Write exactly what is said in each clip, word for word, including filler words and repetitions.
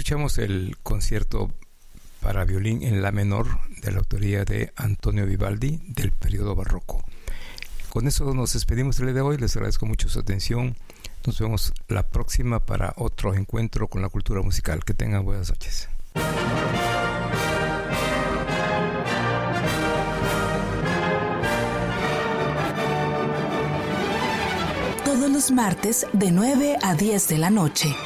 Escuchamos el concierto para violín en la menor de la autoría de Antonio Vivaldi del periodo barroco. Con eso nos despedimos el día de hoy. Les agradezco mucho su atención. Nos vemos la próxima para otro encuentro con la cultura musical. Que tengan buenas noches. Todos los martes de nueve a diez de la noche.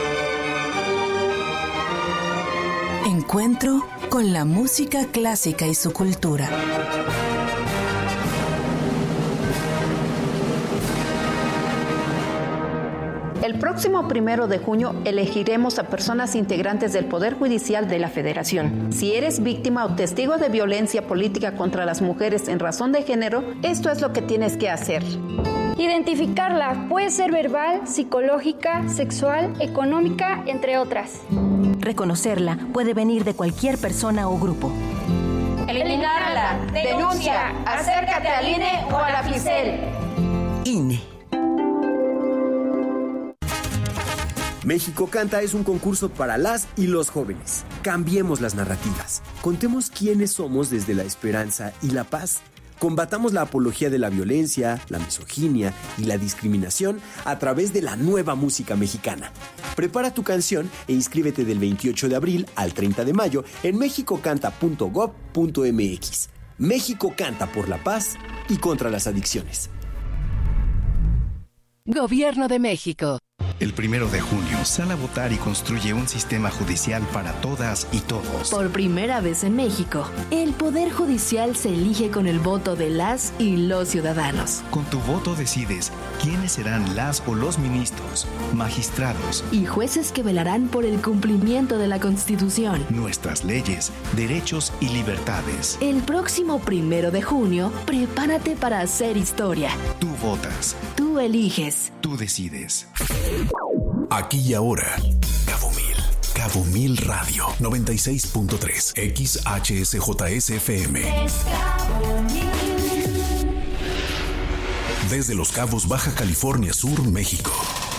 Encuentro con la música clásica y su cultura. El próximo primero de junio elegiremos a personas integrantes del Poder Judicial de la Federación. Si eres víctima o testigo de violencia política contra las mujeres en razón de género, esto es lo que tienes que hacer. Identificarla puede ser verbal, psicológica, sexual, económica, entre otras. Reconocerla puede venir de cualquier persona o grupo. Eliminarla, denuncia, acércate al I N E o a la FICEL. I N E. México Canta es un concurso para las y los jóvenes. Cambiemos las narrativas. Contemos quiénes somos desde la esperanza y la paz. Combatamos la apología de la violencia, la misoginia y la discriminación a través de la nueva música mexicana. Prepara tu canción e inscríbete del veintiocho de abril al treinta de mayo en mexicocanta punto gob punto mx. México Canta por la paz y contra las adicciones. Gobierno de México. El primero de junio, sal a votar y construye un sistema judicial para todas y todos. Por primera vez en México, el Poder Judicial se elige con el voto de las y los ciudadanos. Con tu voto decides quiénes serán las o los ministros, magistrados y jueces que velarán por el cumplimiento de la Constitución, nuestras leyes, derechos y libertades. El próximo primero de junio, prepárate para hacer historia. Tú votas. Tú eliges. Tú decides. Aquí y ahora, Cabo Mil. Cabo Mil Radio noventa y seis punto tres X H S J S F M. Desde Los Cabos, Baja California Sur, México.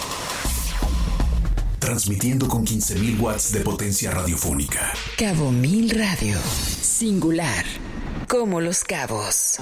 Transmitiendo con quince mil watts de potencia radiofónica. Cabo Mil Radio. Singular. Como Los Cabos.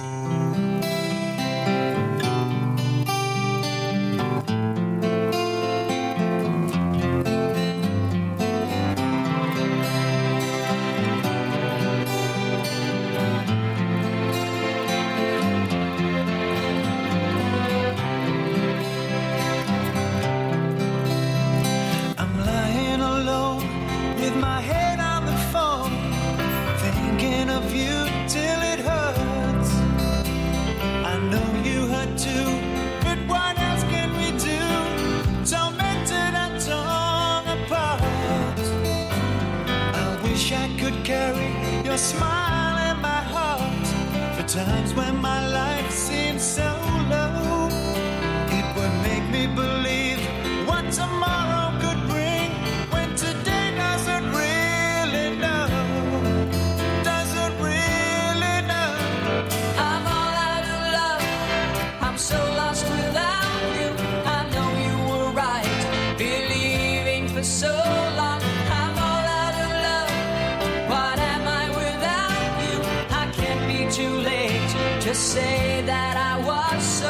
Times when my life seems so low, it would make me believe what tomorrow could bring, when today doesn't really know, doesn't really know. I'm all out of love, I'm so lost without you. I know you were right, believing for so long. I'm all out of love, what am I without you? I can't be too late to say that I was so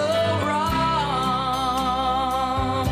wrong.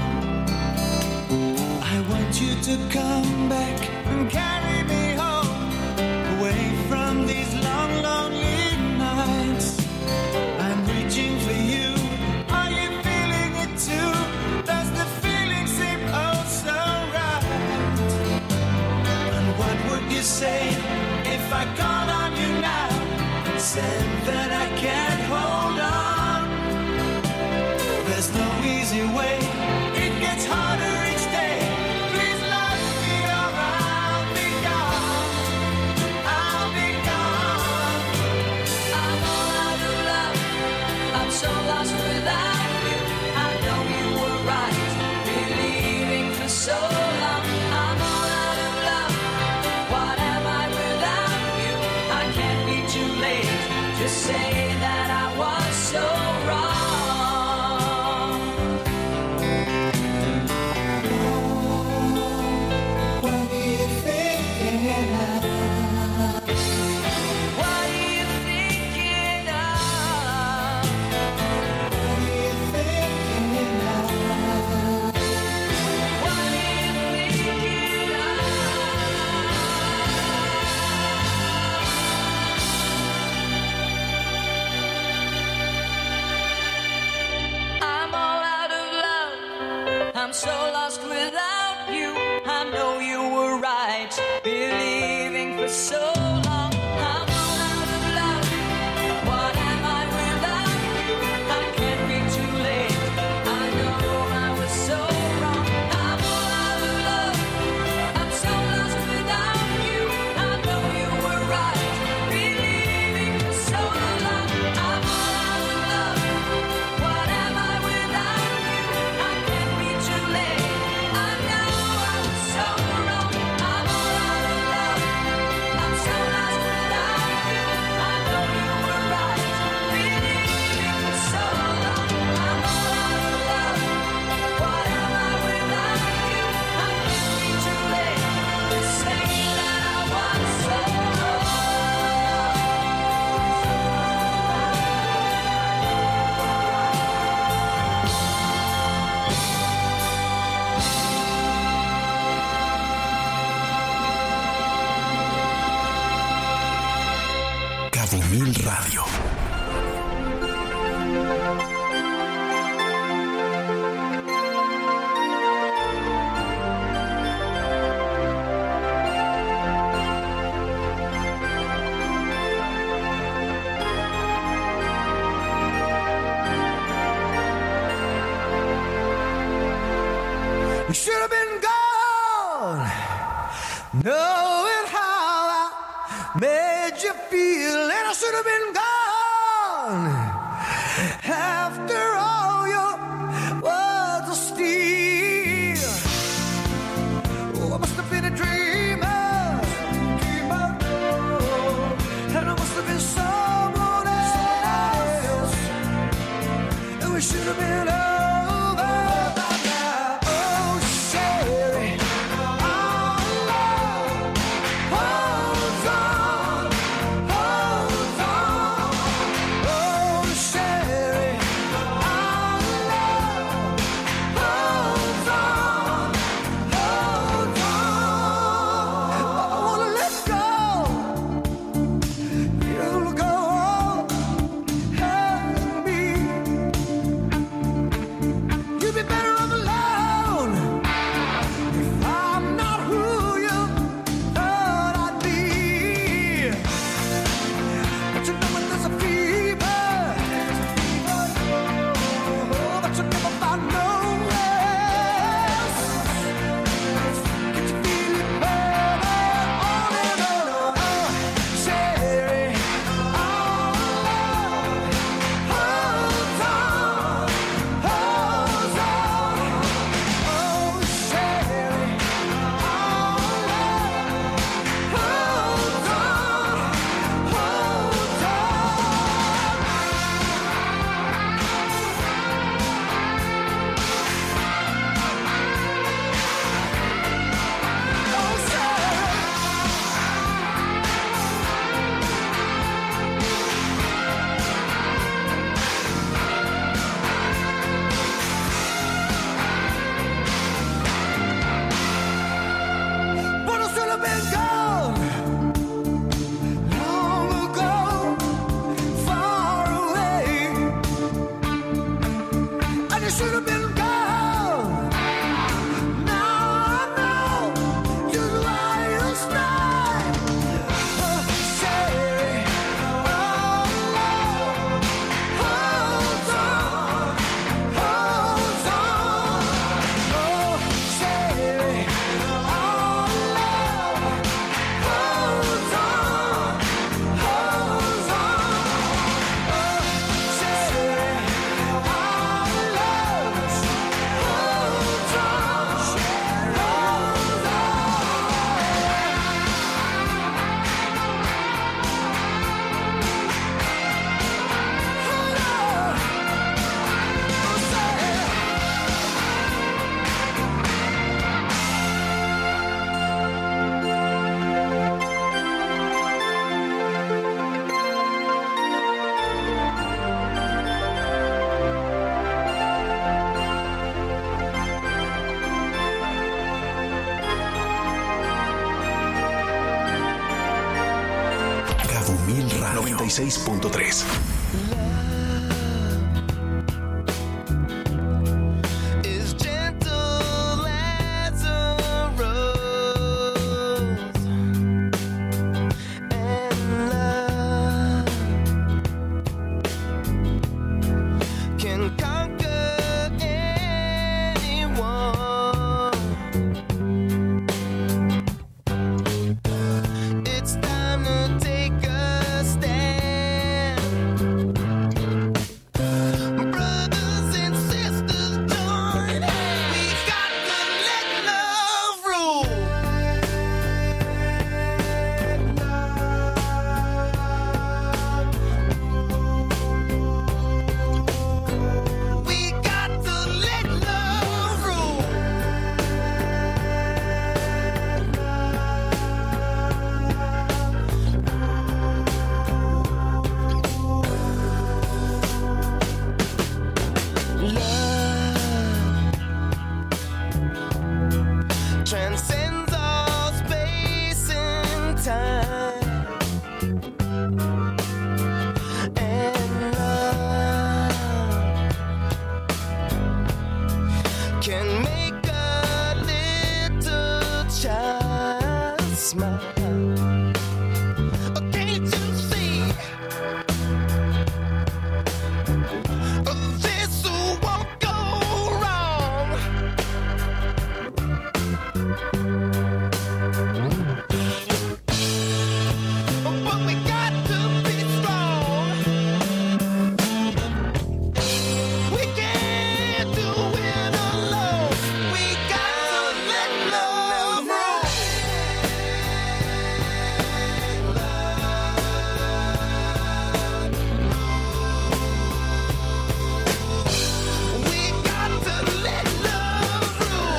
I want you to come back and carry me home, away from these long, lonely nights. I'm reaching for you. Are you feeling it too? Does the feeling seem oh so right? And what would you say if I called on you now? Said that I can't hold on. There's no easy way, it gets harder each day. Please love me or I'll be gone, I'll be gone. I'm all out of love, I'm so lost without you. I know you were right, believing for so long. I'm all out of love, what am I without you? I can't be too late to say that I was so wrong. Cabo Mil Radio. You should have been gone, knowing how I made you feel, and I should have been gone after all your words of steel. Oh, I must have been a dreamer, dreamer, and I must have been someone else, and we should have been over. noventa y seis punto tres. It's time to take a stand. smile. Can't you see? This won't go wrong. But we got to be strong. We can't do it alone. We got to let love rule. We got to let love rule.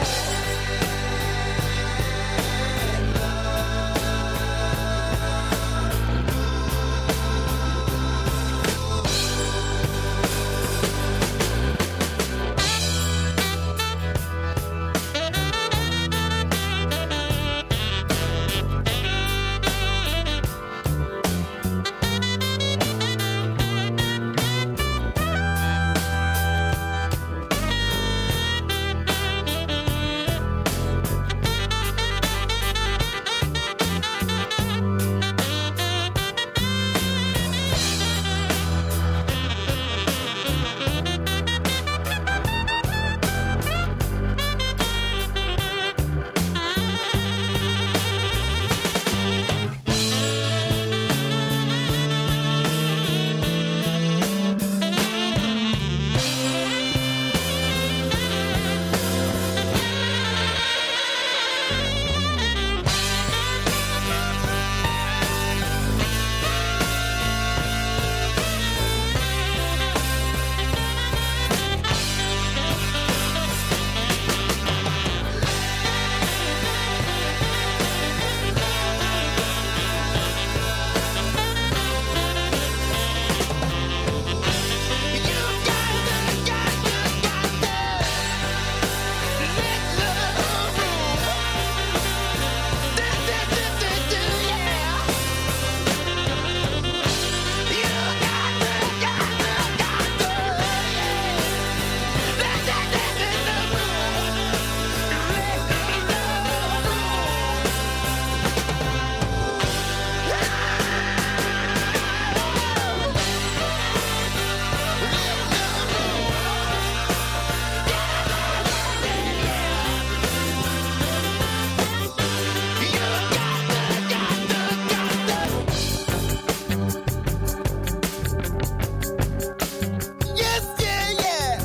Yes, yeah, yeah.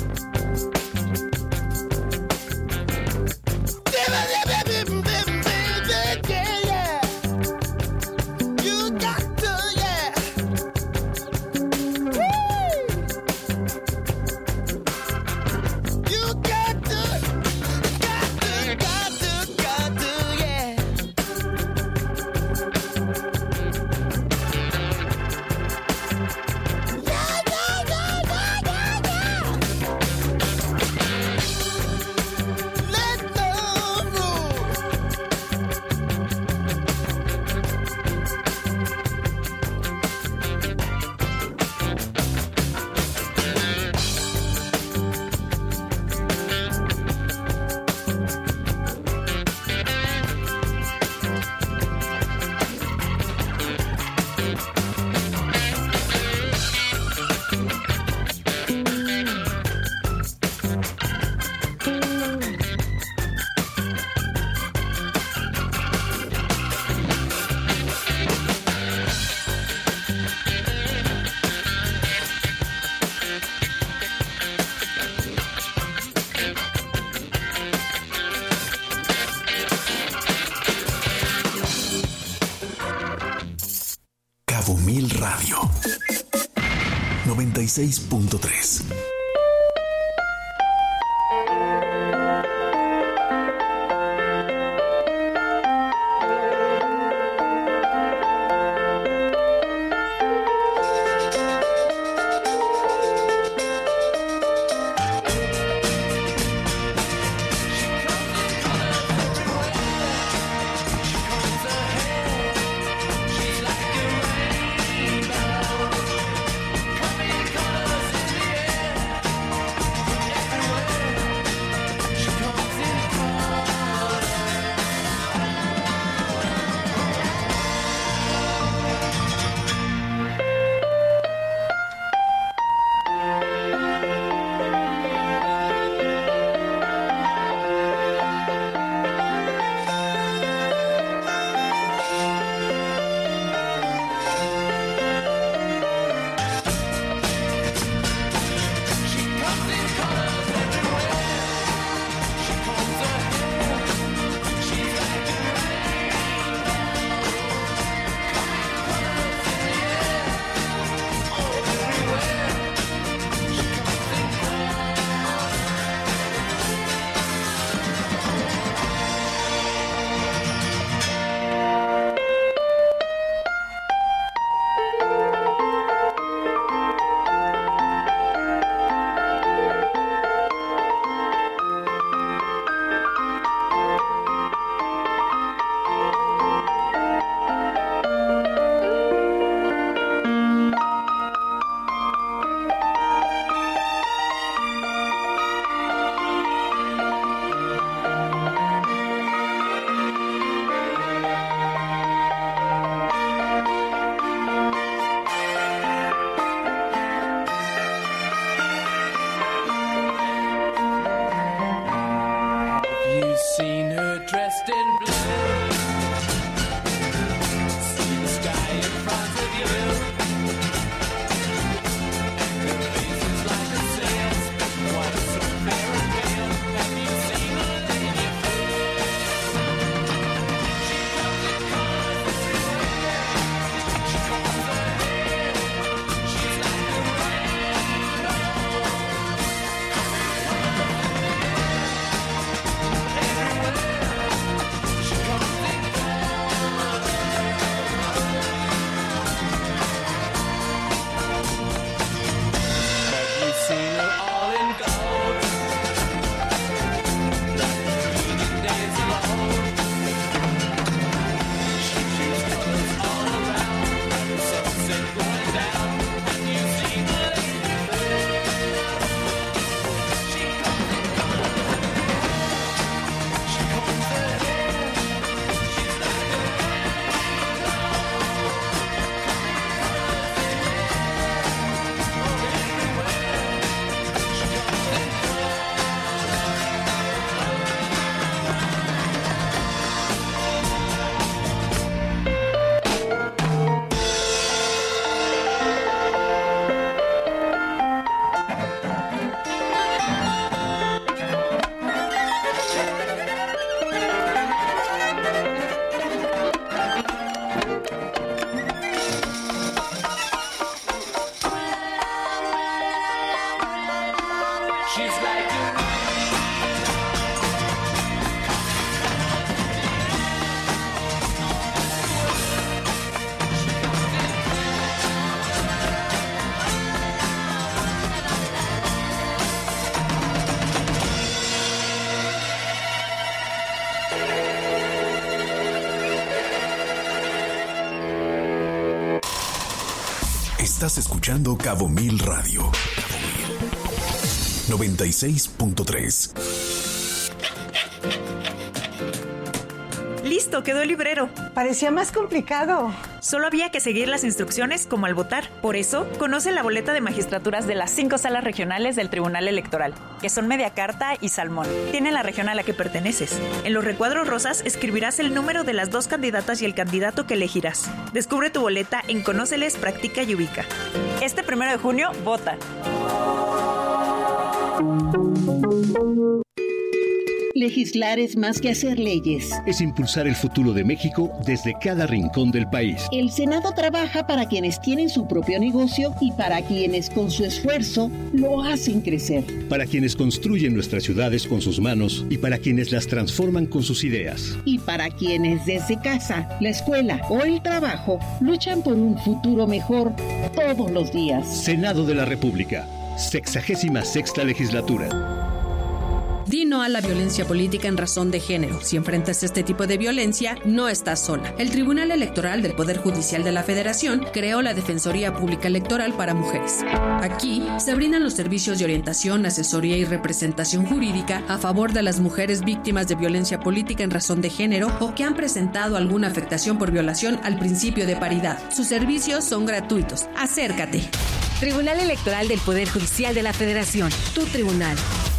Yeah, yeah. You got to, yeah. Woo! You got to, got to, got to, got to, yeah. Yeah, yeah, yeah, yeah, yeah, yeah. Let love rule. Cabo Mil Radio noventa y seis punto tres. She's like a rainbow, coming colors in the air. You're dressed in blue. See the sky in front of you. Your face is like a sail. What is so fairy tale? Have you seen a lady fair? She comes in cars everywhere. She combs her hair. She's like a rainbow. Seen her all in gold, like reading days alone. She shoots colors all around, like the sunset going down. Have you seen the lady fair? She comes in gold, she combs her hair. She's like a rainbow, she's like a Estás escuchando Cabo Mil Radio. Cabo Mil. noventa y seis punto tres. Listo, quedó el librero. Parecía más complicado. Solo había que seguir las instrucciones como al votar. Por eso, conoce la boleta de magistraturas de las cinco salas regionales del Tribunal Electoral, que son Media Carta y Salmón. Tiene la región a la que perteneces. En los recuadros rosas escribirás el número de las dos candidatas y el candidato que elegirás. Descubre tu boleta en Conóceles, Practica y Ubica. Este primero de junio, vota. Legislar es más que hacer leyes. Es impulsar el futuro de México desde cada rincón del país. El Senado trabaja para quienes tienen su propio negocio y para quienes con su esfuerzo lo hacen crecer. Para quienes construyen nuestras ciudades con sus manos y para quienes las transforman con sus ideas. Y para quienes desde casa, la escuela o el trabajo luchan por un futuro mejor todos los días. Senado de la República, sexagésima sexta legislatura. Di no a la violencia política en razón de género. Si enfrentas este tipo de violencia, no estás sola. El Tribunal Electoral del Poder Judicial de la Federación creó la Defensoría Pública Electoral para Mujeres. Aquí se brindan los servicios de orientación, asesoría y representación jurídica a favor de las mujeres víctimas de violencia política en razón de género o que han presentado alguna afectación por violación al principio de paridad. Sus servicios son gratuitos. Acércate. Tribunal Electoral del Poder Judicial de la Federación. Tu tribunal.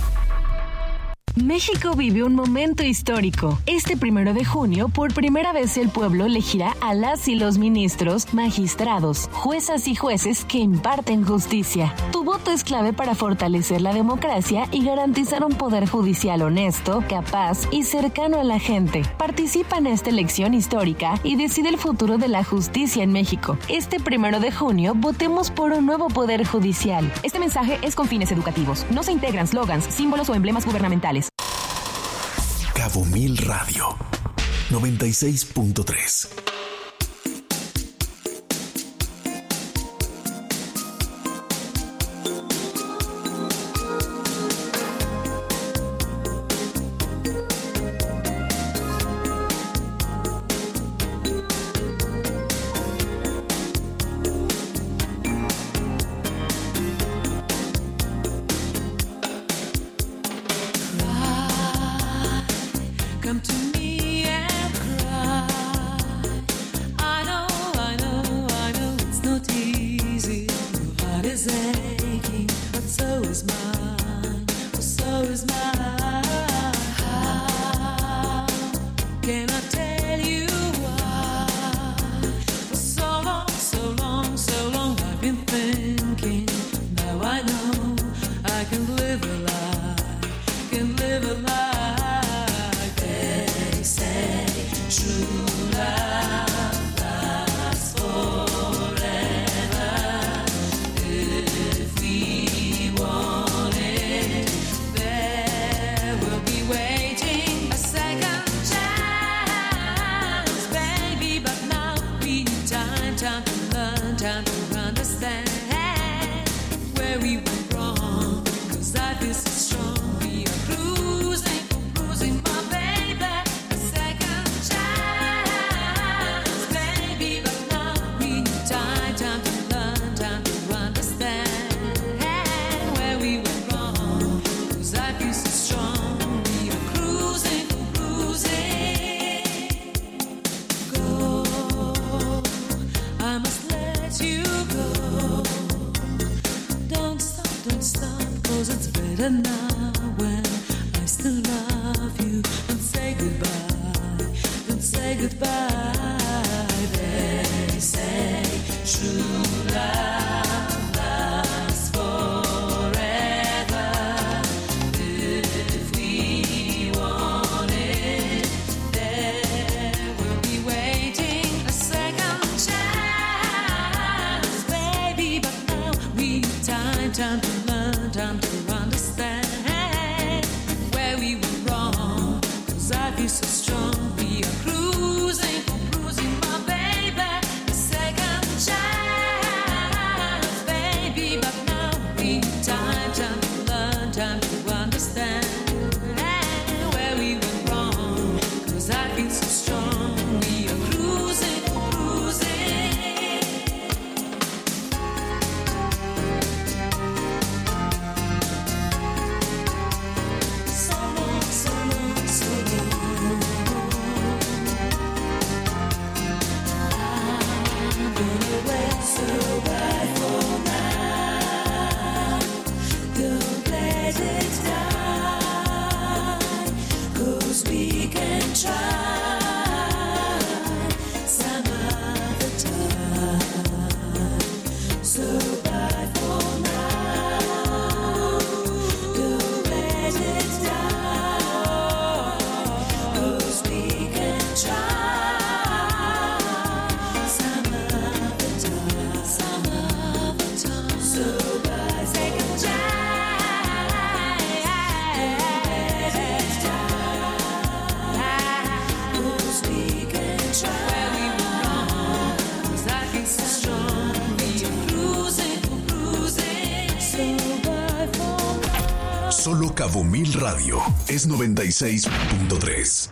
México vive un momento histórico. Este primero de junio, por primera vez el pueblo elegirá a las y los ministros, magistrados, juezas y jueces que imparten justicia. Tu voto es clave para fortalecer la democracia y garantizar un poder judicial honesto, capaz y cercano a la gente. Participa en esta elección histórica y decide el futuro de la justicia en México. Este primero de junio, votemos por un nuevo poder judicial. Este mensaje es con fines educativos. No se integran slogans, símbolos o emblemas gubernamentales. Cabo Mil Radio noventa y seis punto tres. Come to me and cry. Can I tell you why? For so long, so long, so long I've been thinking. Now I know I can live a lie, can live a lie. They say true love lasts forever. If we want it, there will be waiting a second chance, baby. But now we need time, time to learn, time to understand where we went wrong. 'Cause life is so strong, we are cruising, cruising, my baby. A second chance, baby. But now we need time, time to learn, time to understand where we went wrong. 'Cause life is so strong, we are cruising, cruising. Go, I must let you go. Don't stop, don't stop, 'cause it's better now when I still love you. Don't say goodbye, don't say goodbye. They say true love lasts forever. If we want it, there will be waiting a second chance, baby. But now we need time, time to learn, time to understand where we went wrong. 'Cause I feel so strong, we are cruising, cruising, my baby. A second chance, baby. But now we need time, time to learn, time to understand where we went wrong. 'Cause I feel so strong, we are cruising, cruising. So long, so long, so long. I'm gonna wait so bad for now. Don't let it die, 'cause we can try some other time. So bad for now. Don't let it die, 'cause we can try some other time, some other time. So bad, second chance. Don't let it die, 'cause we can try. Where we were wrong, 'cause I feel so strong. We are cruising, cruising. So bad for now. Solo Cabo Mil Radio es noventa y seis punto tres.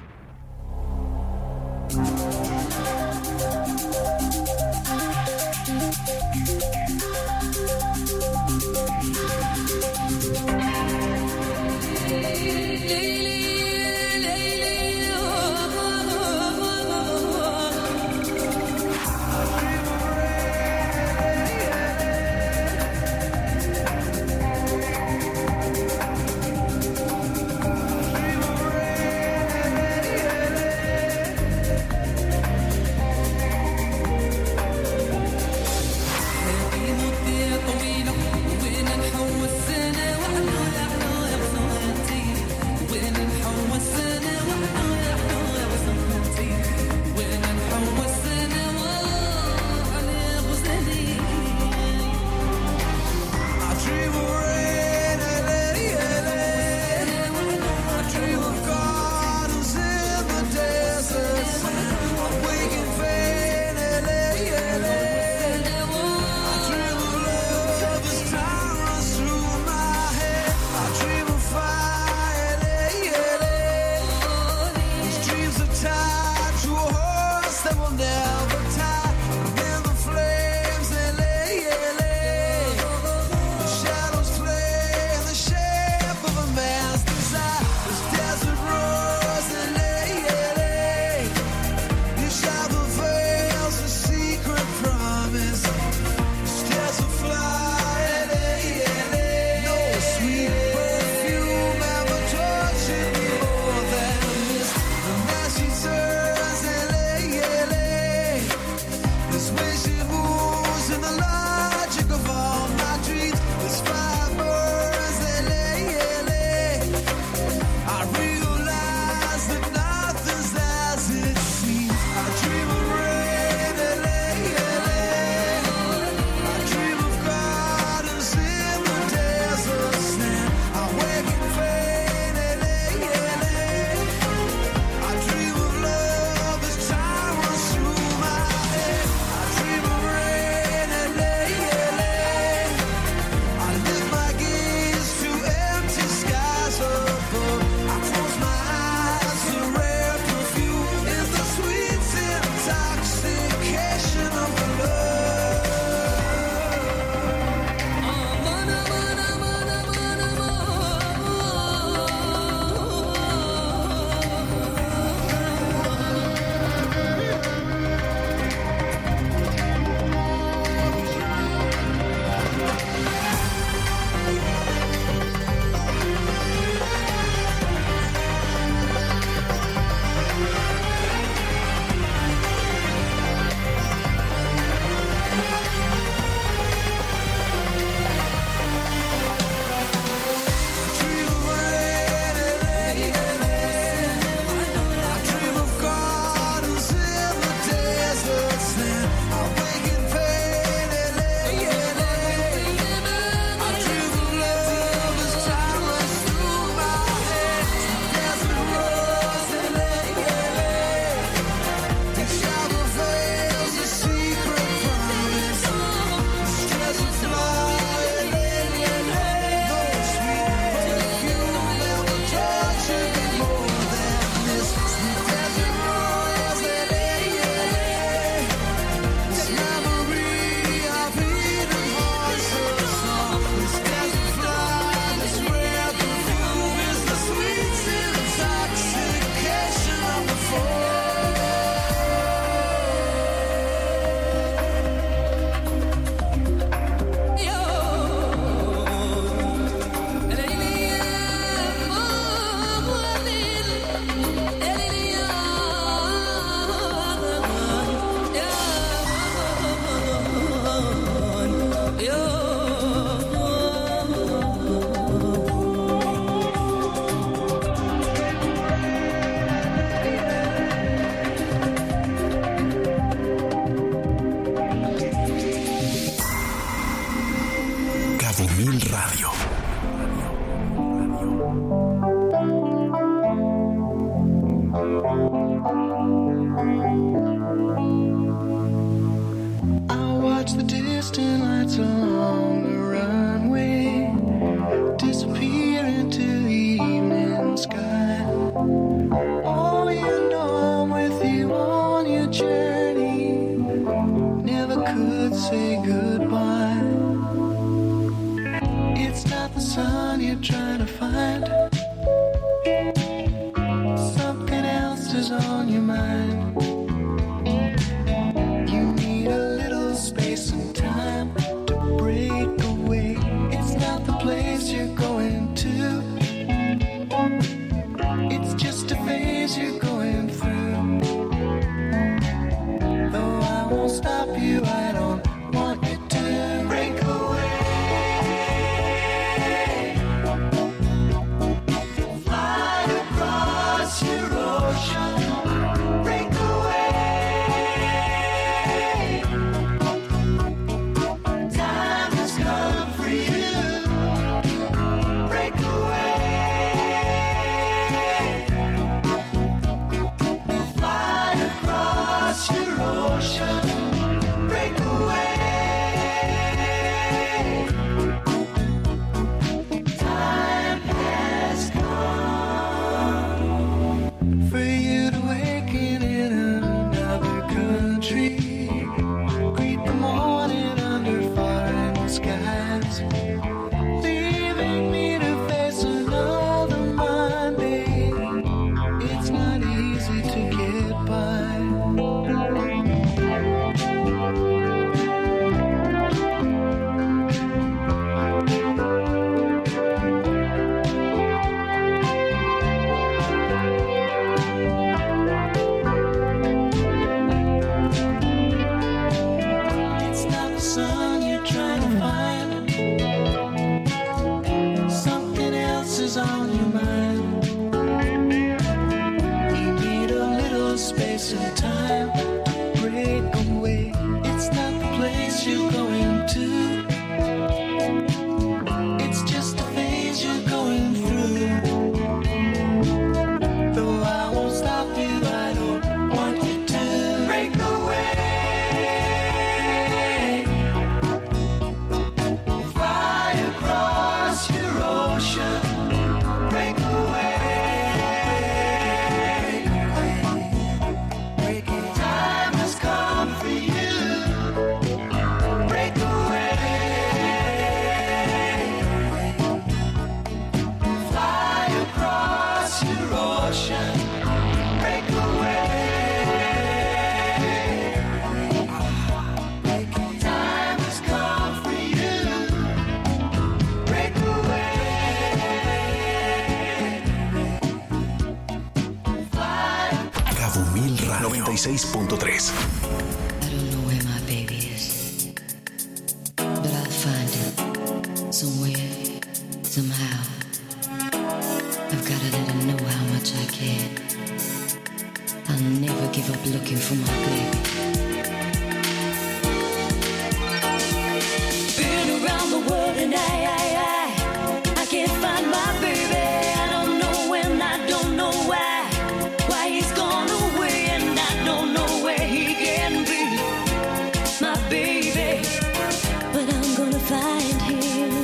I watch the distant lights along the runway disappear into the evening sky. Oh, you know I'm with you on your journey. Never could say goodbye. It's not the sun you're trying to find. Something else is on your mind. You need a little space and time to break away. It's not the place you're going to. It's just a phase you're going through. Though I won't stop you, I don't want you to break away. Fly across your ocean. Break away. Time has come for you. Break away. Fly across your ocean. Break away. Time has come for you to awaken in another country. Greet the morning under foreign skies. Leaving me to face another Monday. It's not easy to get by. It's not the sun you're trying to find. Something else is on your mind. You need a little space and time to break away. It's not the place you're going to. It's just a phase you're going through. Though I won't stop you, I don't want you to break away. Fly across your ocean. Break away. Time has come for you. Break away. Fly across your ocean. Break away. Time has come for you. Break away. Cabo Mil Radio noventa y seis punto tres. I don't know where my baby is, but I'll find him somewhere, somehow. I've got to let him know how much I care. I'll never give up looking for my baby. Been around the world and I, I, I, I can't find my baby. I don't know when, I don't know why, why he's gone away, and I don't know where he can be, my baby. But I'm gonna find him.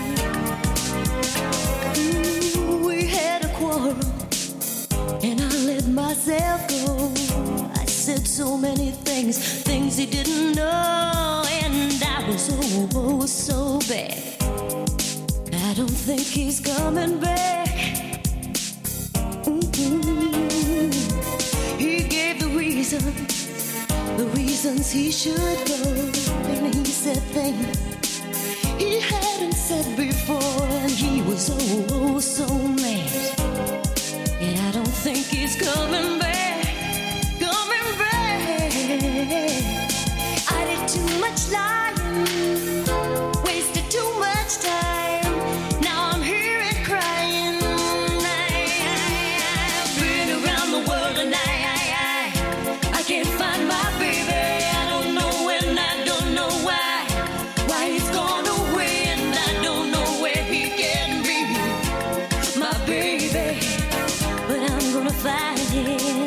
Ooh, we had a quarrel, and I let myself go. I said so many things, things he didn't know, and I was oh, oh so bad. I don't think he's coming back. Mm-mm. He gave the reasons, the reasons he should go, and he said things he hadn't said before, and he was oh, oh so mad. And I don't think he's coming back, coming back. I did too much lying, wasted too much time. Now I'm here and crying. I've been around the world and I, I, I, I can't find my baby. I don't know when, I don't know why, why he's gone away, and I don't know where he can be, my baby. But I'm gonna find him.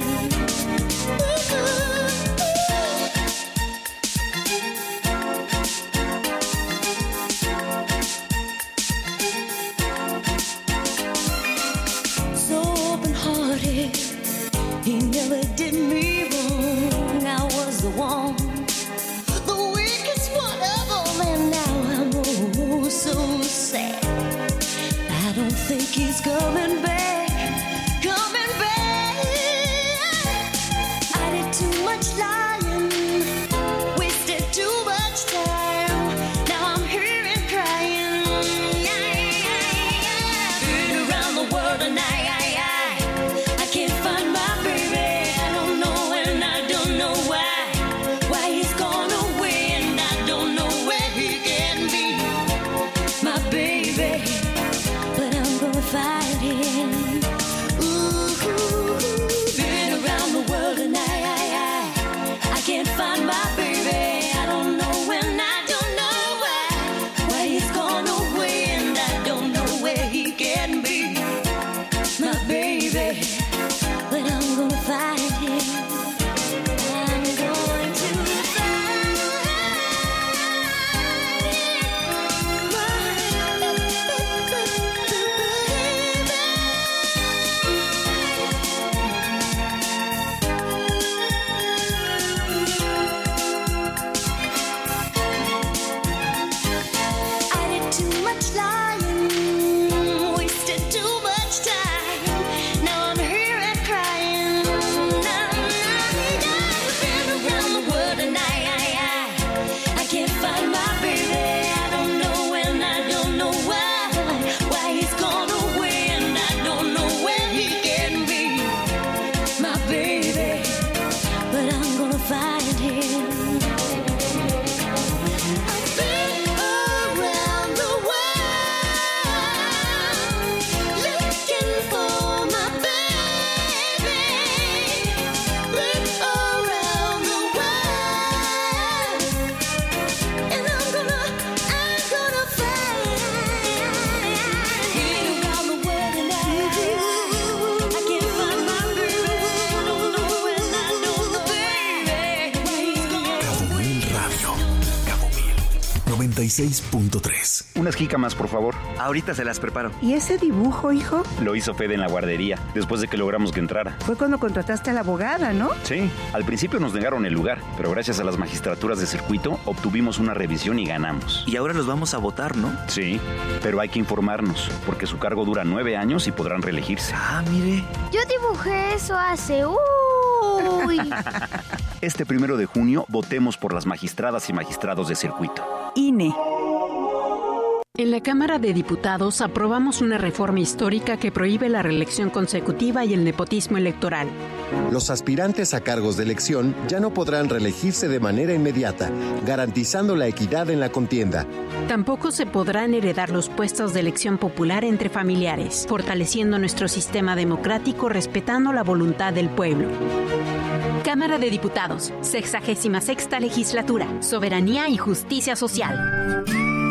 noventa y seis punto tres. Unas jícamas, por favor. Ahorita se las preparo. ¿Y ese dibujo, hijo? Lo hizo Fede en la guardería, después de que logramos que entrara. Fue cuando contrataste a la abogada, ¿no? Sí, al principio nos negaron el lugar, pero gracias a las magistraturas de circuito obtuvimos una revisión y ganamos. Y ahora los vamos a votar, ¿no? Sí, pero hay que informarnos, porque su cargo dura nueve años y podrán reelegirse. Ah, mire. Yo dibujé eso hace... Uy. Este primero de junio votemos por las magistradas y magistrados de circuito. I N E. En la Cámara de Diputados aprobamos una reforma histórica que prohíbe la reelección consecutiva y el nepotismo electoral. Los aspirantes a cargos de elección ya no podrán reelegirse de manera inmediata, garantizando la equidad en la contienda. Tampoco se podrán heredar los puestos de elección popular entre familiares, fortaleciendo nuestro sistema democrático respetando la voluntad del pueblo. Cámara de Diputados, sexagésima sexta legislatura, soberanía y justicia social.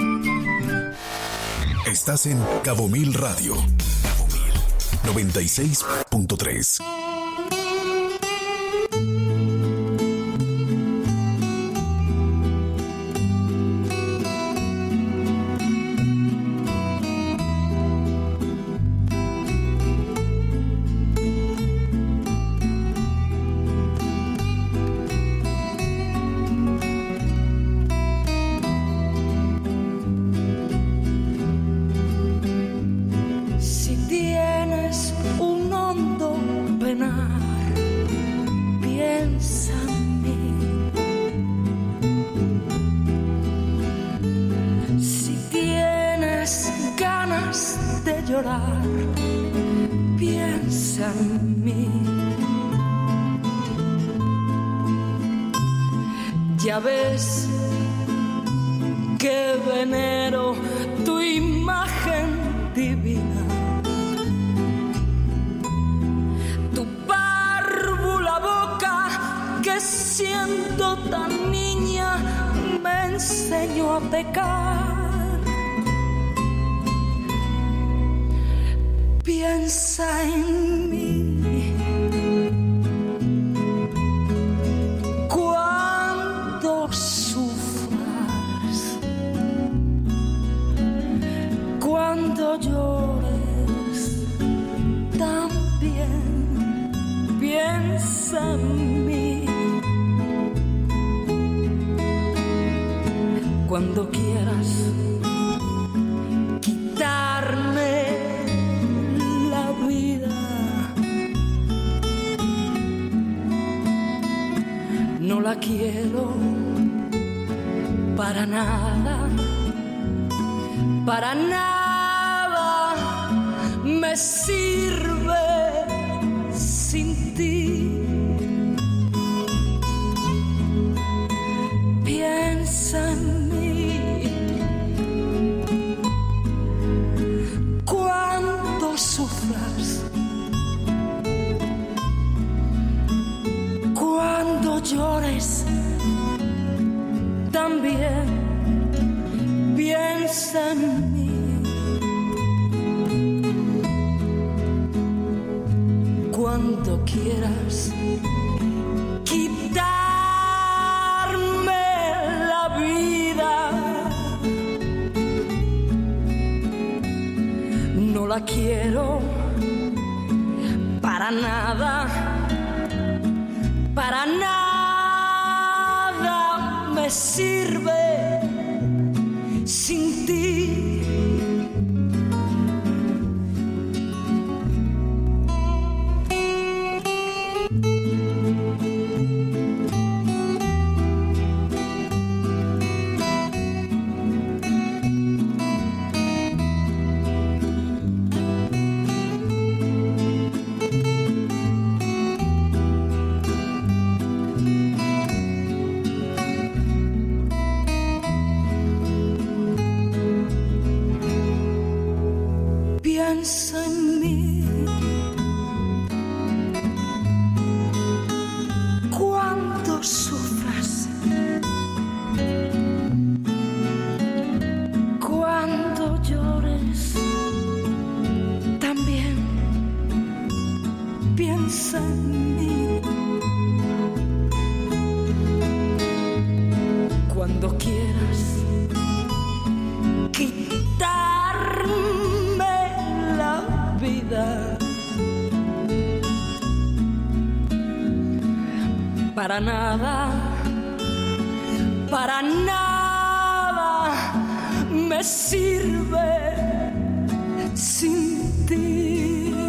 Estás en Cabo Mil Radio. Cabo Mil noventa y seis punto tres. Piensa en mí. Ya ves que venero tu imagen divina, tu párvula boca que siendo tan niña me enseñó a pecar. Piensa en mí cuando sufras, cuando llores también. Piensa en mí cuando quieras quitarme no la quiero para nada, para nada me sirve sin ti. Piensa en mí cuando sufras, cuando llores también. Piensa en mí cuando quieras quitarme la vida. No la quiero para nada, para nada me sirve sin ti. para nada, para nada me sirve sin ti.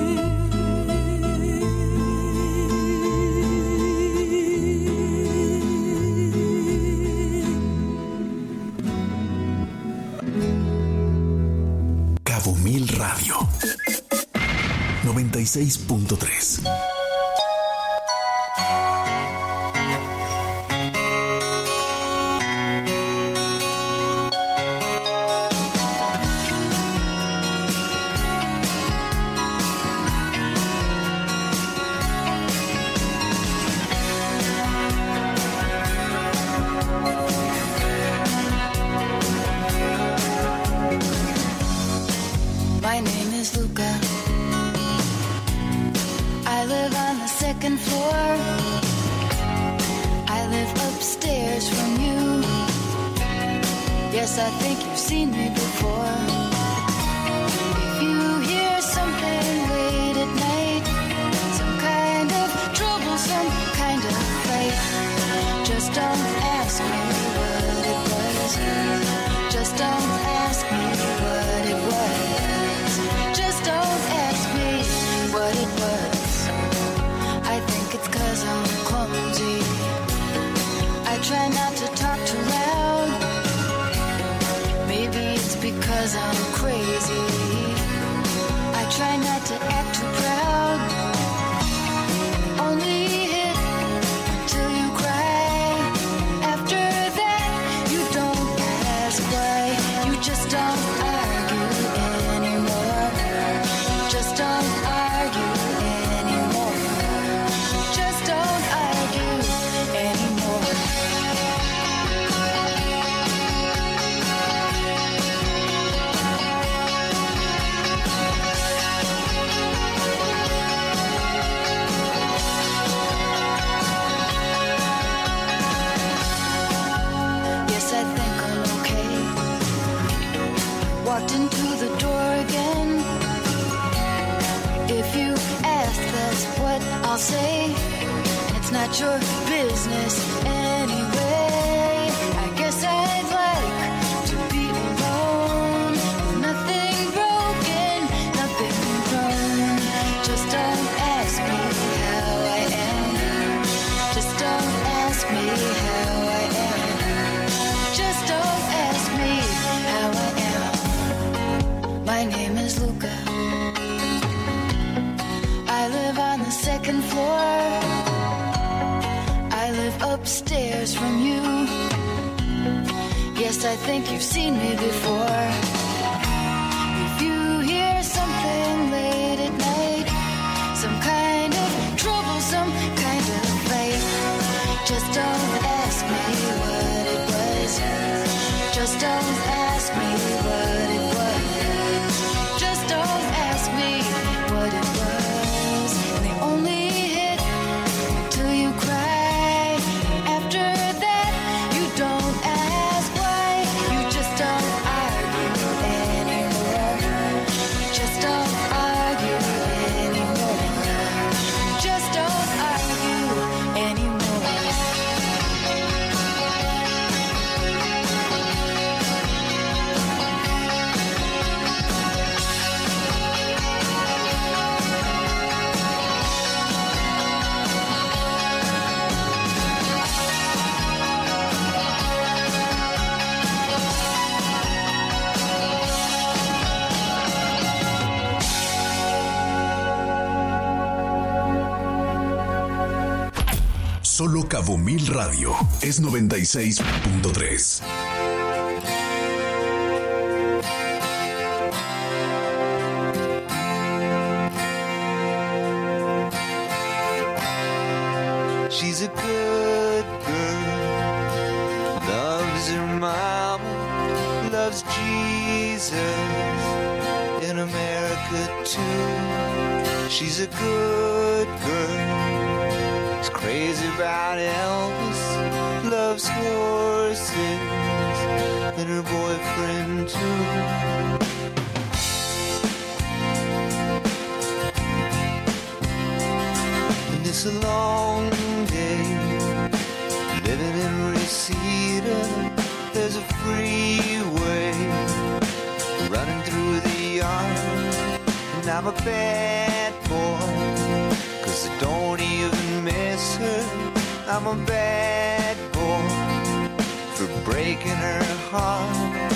Cabo Mil Radio noventa y seis punto tres. My name is Luca. I live on the second floor. I live upstairs from you. Yes, I think you've seen me before. If you hear something late at night, some kind of trouble, some kind of fight, just don't ask me what it was. Just don't ask me what it was. Just don't ask me what it was. I think it's 'cause I'm clumsy. I try not to talk too loud. Maybe it's because I'm crazy. I try not to act too proud. Only hit till you cry. After that, you don't ask why. You just don't argue anymore. Just don't argue anymore. Just don't argue anymore. Yes, I think I'm okay. Walked into the door again. If you ask, that's what I'll say. It's not your business anyway. I guess I'd like to be alone. Nothing broken, nothing wrong. Just don't ask me how I am. Just don't ask me how I am. Just don't ask me how I am. My name is Luca. I live on the second floor. I live upstairs from you. Yes, I think you've seen me before. If you hear something late at night, some kind of trouble, some kind of fight, just don't ask me what it was. Just don't ask me what it was. Just don't ask me what it was. They only hit till you cry. After that, you don't ask why. You just don't argue anymore. Just don't argue anymore. Just don't argue anymore. Solo Cabo Mil Radio es noventa y seis punto tres. She's a good girl, loves her mama, loves Jesus, in America too. She's a good girl, is crazy about Elvis, loves horses, and her boyfriend too. And it's a long day Living in Reseda, there's a freeway running through the yard. And I'm a bad boy, cause I don't even miss her. I'm a bad boy for breaking her heart.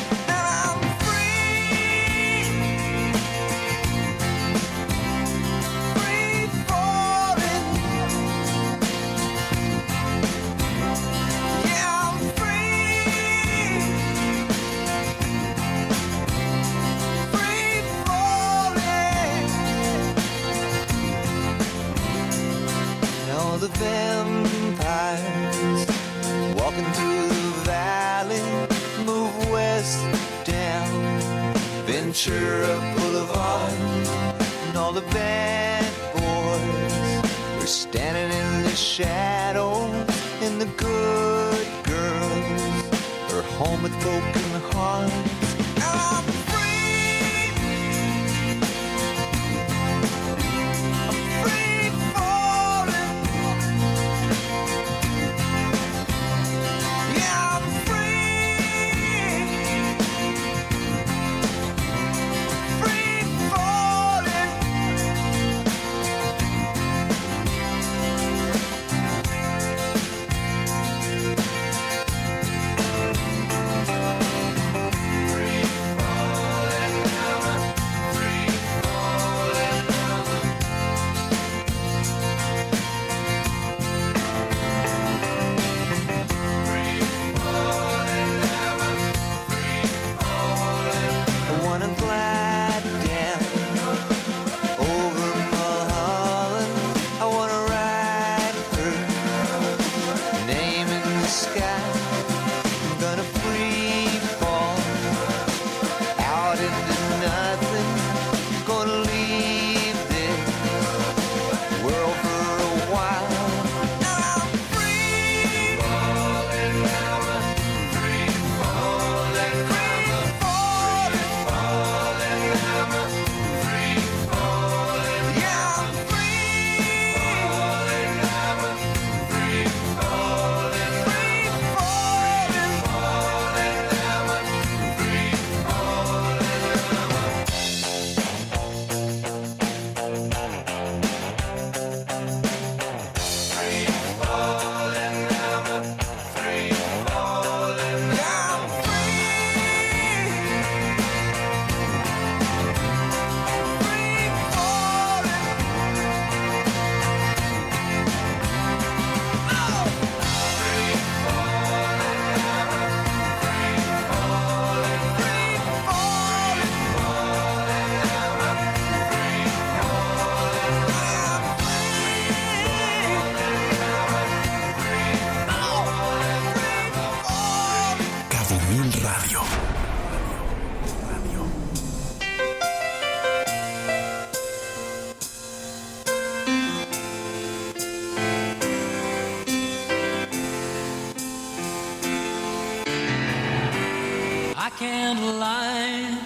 The vampires walking through the valley move west down Ventura Boulevard, and all the bad boys are standing in the shadows, and the good girls are home with broken hearts. I'm can't lie.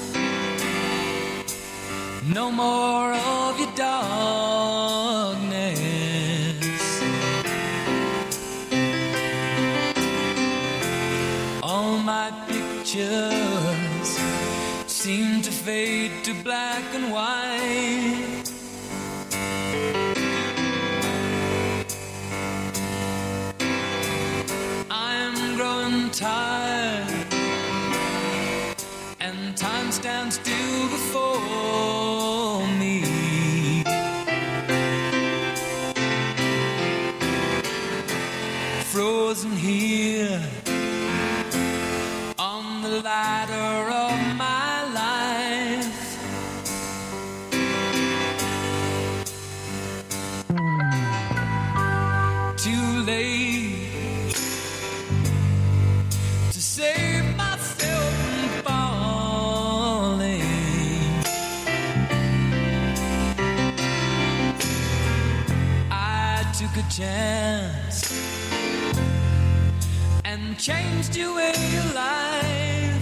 No more of your darkness. All my pictures seem to fade to black and white. I'm growing tired, and time stands still before me. Frozen here on the ladder of my life. Too late to save myself from falling. I took a chance and changed your way of life.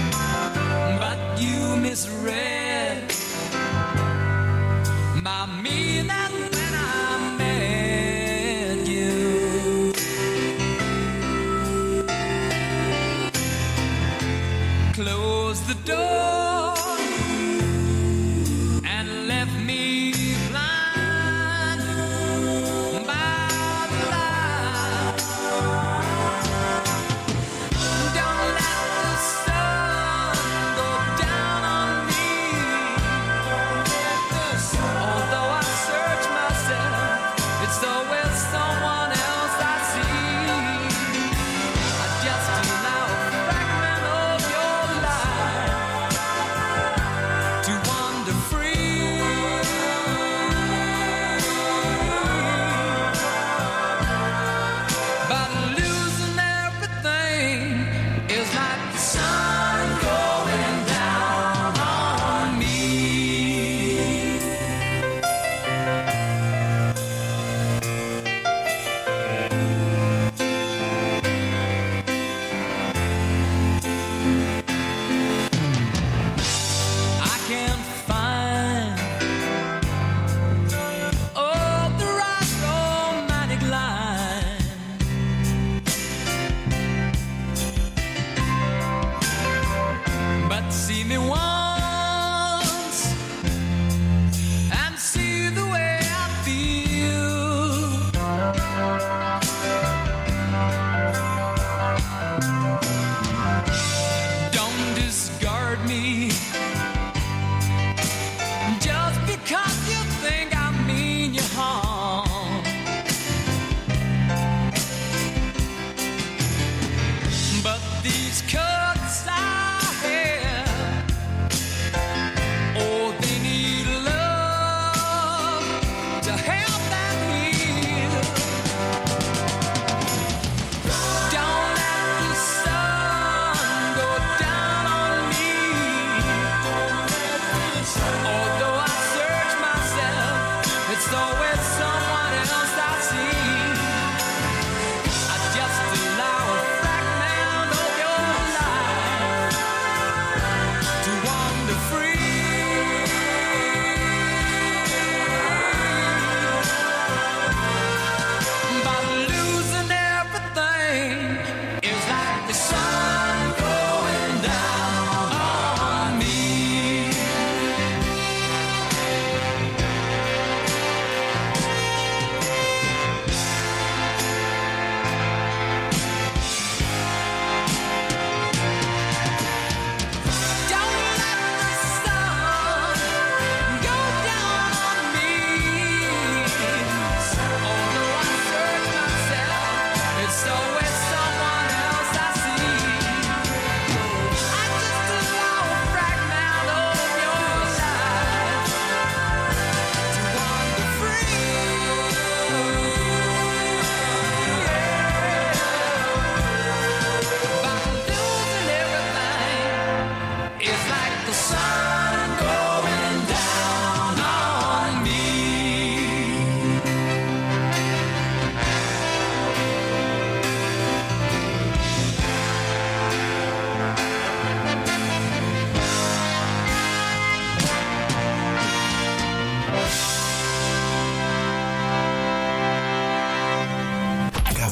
But you misread my meaning.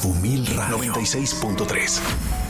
Cabo Mil Radio noventa y seis punto tres.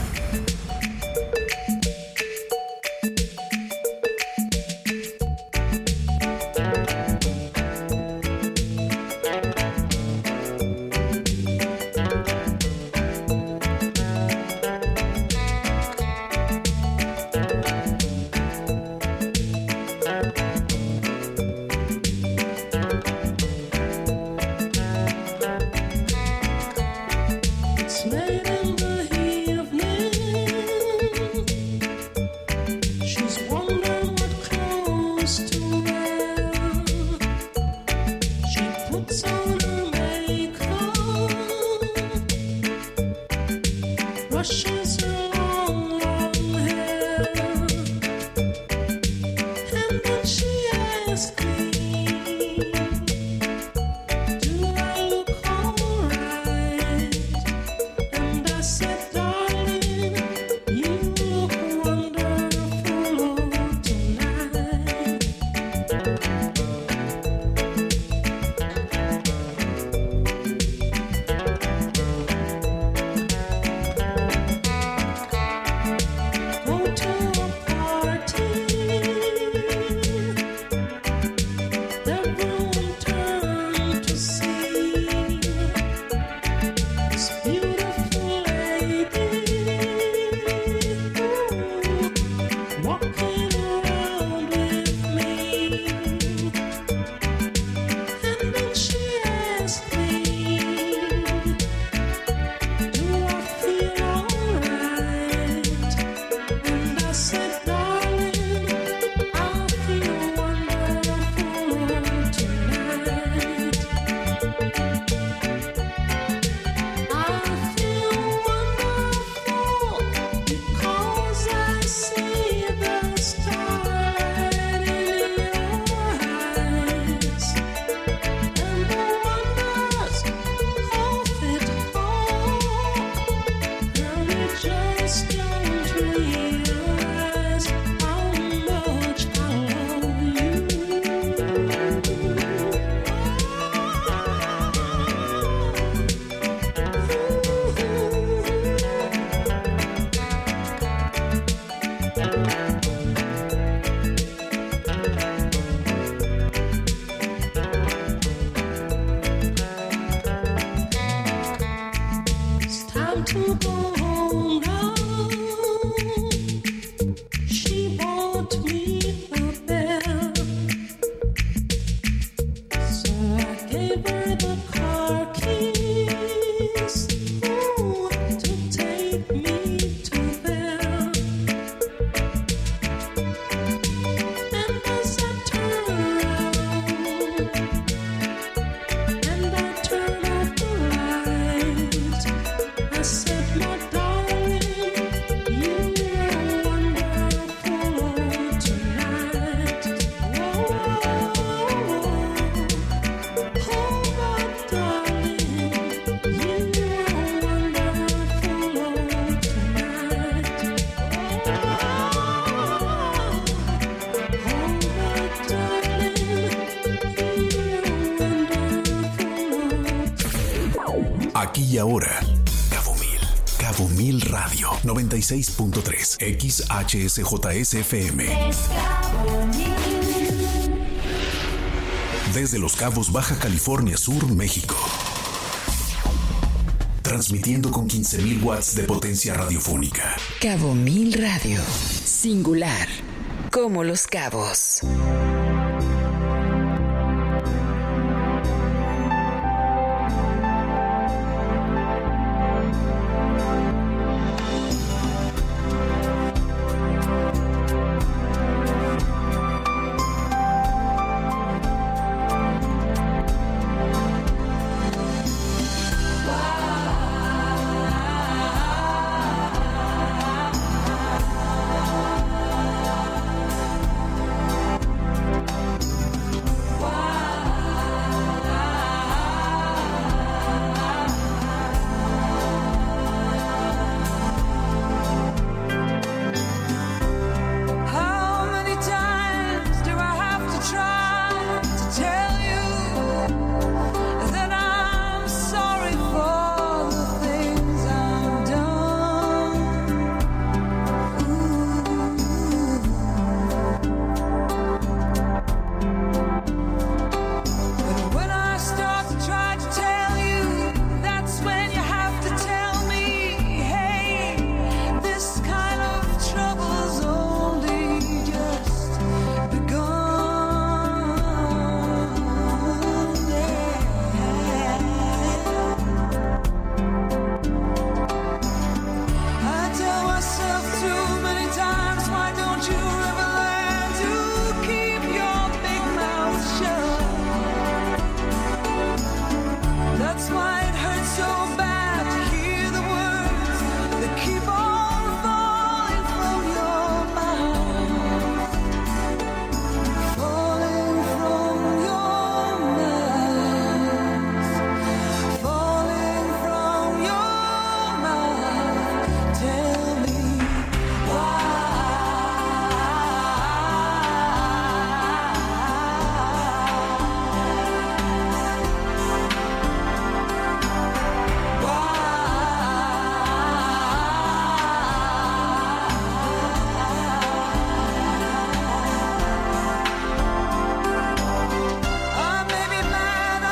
Aquí y ahora, Cabo Mil, Cabo Mil Radio noventa y seis punto tres, X H S J S F M. Desde Los Cabos, Baja California Sur, México. Transmitiendo con quince mil watts de potencia radiofónica. Cabo Mil Radio, singular, como Los Cabos.